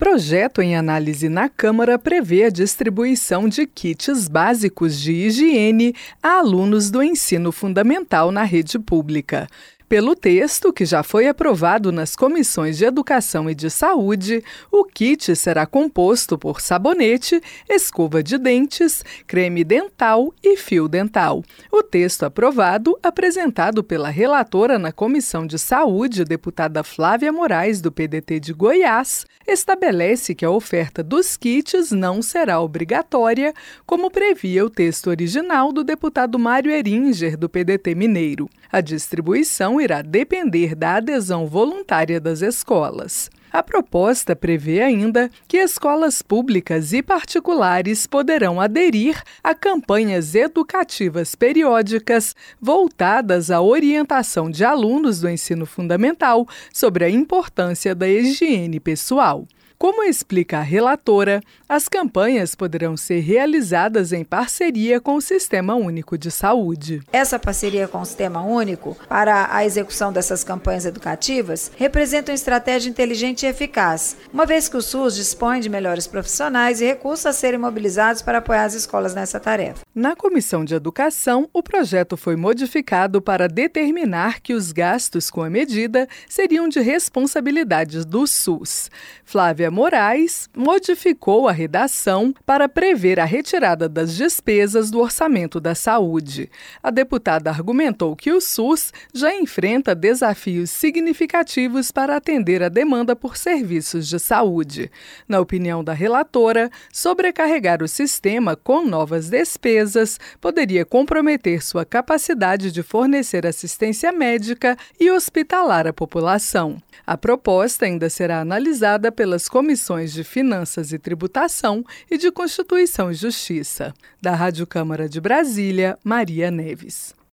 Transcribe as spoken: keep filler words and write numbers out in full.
Projeto em análise na Câmara prevê a distribuição de kits básicos de higiene a alunos do ensino fundamental na rede pública. Pelo texto, que já foi aprovado nas comissões de Educação e de Saúde, o kit será composto por sabonete, escova de dentes, creme dental e fio dental. O texto aprovado, apresentado pela relatora na Comissão de Saúde, deputada Flávia Moraes, do P D T de Goiás, estabelece que a oferta dos kits não será obrigatória, como previa o texto original do deputado Mário Heringer, do P D T mineiro. A distribuição irá depender da adesão voluntária das escolas. A proposta prevê ainda que escolas públicas e particulares poderão aderir a campanhas educativas periódicas voltadas à orientação de alunos do ensino fundamental sobre a importância da higiene pessoal. Como explica a relatora, as campanhas poderão ser realizadas em parceria com o Sistema Único de Saúde. Essa parceria com o Sistema Único para a execução dessas campanhas educativas representa uma estratégia inteligente e eficaz, uma vez que o SUS dispõe de melhores profissionais e recursos a serem mobilizados para apoiar as escolas nessa tarefa. Na Comissão de Educação, o projeto foi modificado para determinar que os gastos com a medida seriam de responsabilidade do SUS. Flávia Moraes modificou a redação para prever a retirada das despesas do orçamento da saúde. A deputada argumentou que o SUS já enfrenta desafios significativos para atender a demanda por serviços de saúde. Na opinião da relatora, sobrecarregar o sistema com novas despesas poderia comprometer sua capacidade de fornecer assistência médica e hospitalar à população. A proposta ainda será analisada pelas comissões de Finanças e Tributação e de Constituição e Justiça. Da Rádio Câmara de Brasília, Maria Neves.